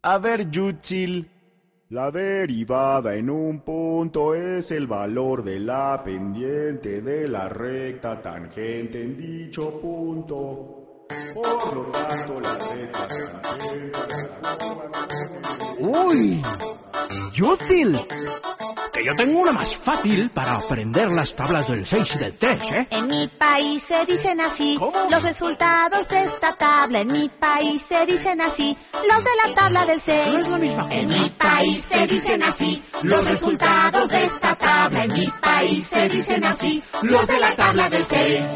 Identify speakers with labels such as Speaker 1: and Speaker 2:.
Speaker 1: A ver, Yúchil.
Speaker 2: La derivada en un punto es el valor de la pendiente de la recta tangente en dicho punto. Por lo tanto, la recta tangente...
Speaker 3: ¡Uy! ¡Yúchil! Que yo tengo una más fácil para aprender las tablas del 6 y del 3, ¿eh?
Speaker 4: En mi país se dicen así.
Speaker 3: ¿Cómo?
Speaker 4: Los resultados de esta tabla. En mi país se dicen así. Los de la tabla del 6.
Speaker 3: No es la misma cosa.
Speaker 4: En mi país se dicen así. Los resultados de esta tabla. En mi país se dicen así. Los de la tabla del 6.